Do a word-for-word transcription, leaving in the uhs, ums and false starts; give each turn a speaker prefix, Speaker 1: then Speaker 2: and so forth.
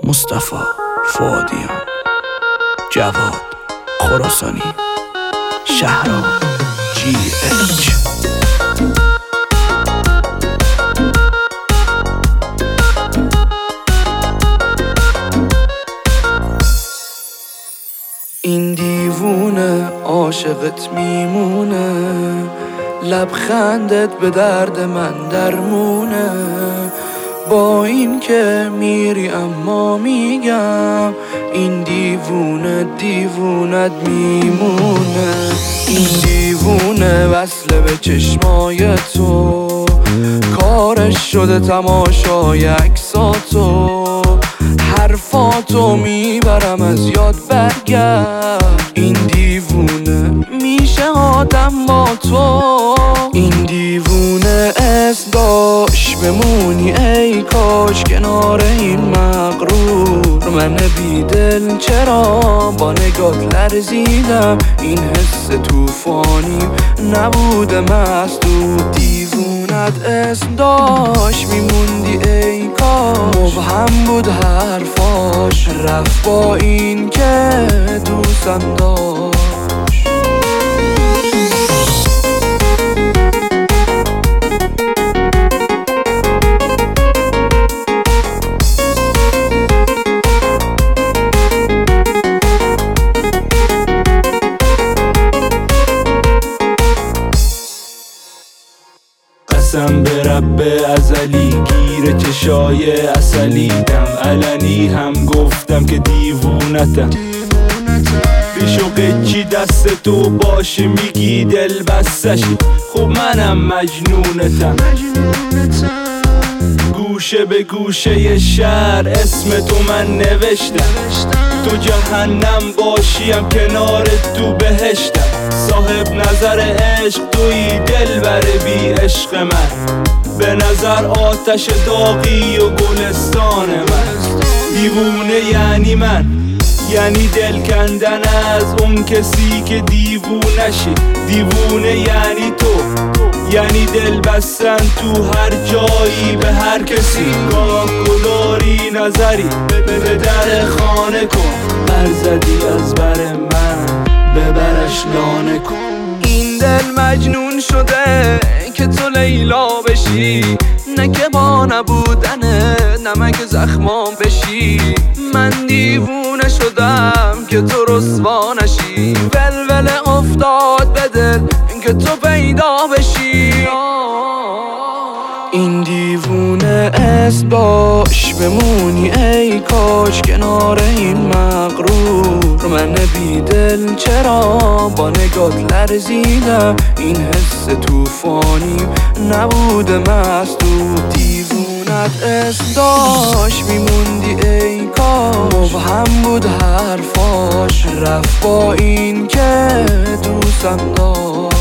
Speaker 1: مصطفی فؤادیان، جواد خراسانی، شهرام جی اچ. این دیوونه عاشقت میمونه، لبخندت به درد من درمونه. با این که میری اما میگم این دیوونه دیوونت میمونه. این دیوونه وصله به چشمای تو، کارش شده تماشای عکساتو. حرفاتو میبرم از یاد برگرد، این دیوونه میشه آدم با تو. این دیوونه اسم داشت بمونی ای کاش کنار این مغرور. من بی دل چرا با نگات لرزیدم، این حس توفانی نبوده مسدود. دیوونت اسم داشت میموندی ای کاش، مبهم بود حرفاش رفت با این که دوستم داشت.
Speaker 2: قسم به رب ازلی گیر چشای اصلی دم علنی هم گفتم که دیوونتم. بشو چی دست تو باشه میگی دل بستشی، خب منم مجنونتم. گوشه به گوشه شهر اسم تو من نوشتم، تو جهنم باشیم کنار تو بهشتم. صاحب نظر عشق توی دل بره بی عشق من، به نظر آتش داغی و گلستان من. دیوونه یعنی من، یعنی دل کندن از اون کسی که دیوونشی. دیوونه یعنی تو، یعنی دل بستن تو هر جایی به هر کسی. گاه گداری نظری به در خانه کن، برزدی از بر من ببرش لانه کن.
Speaker 1: این دل مجنون شده که تو لیلا بشی، نه که با نبودنه نمک زخمام بشی. من دیوونه شدم که تو رسوا نشی، ولول افتاد به دل که تو پیدا بشی. این دیوونه اسم باش بمونی ای کاش کنار این مغرور. من بی دل چرا با نگات لرزیدم، این حس توفانی نبوده مسدود. دیوونت اسم داشت میموندی ای کاش، مبهم بود حرفاش رفت با این که دوستم داشت.